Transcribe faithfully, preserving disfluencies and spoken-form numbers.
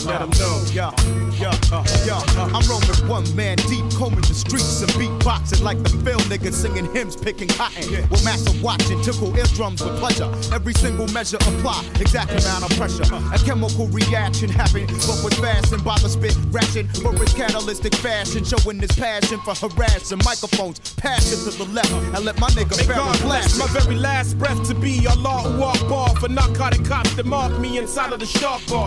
let them know. Yeah, yeah, uh, yeah. Uh, I'm roaming one man deep, combing the streets and beatboxing like the Phil niggas singing hymns, picking cotton. Yeah. With massive watching, tickle eardrums with pleasure. Every single measure apply, exact amount of pressure. A chemical reaction happened, but was fastened by the spit ration for its catalytic fashion, showing his passion for harassing microphones. Pass it to the left and let my nigga May Pharaoh God bless my very last breath to be Allahu Akbar for narcotic cops that mark me inside of the shark bar.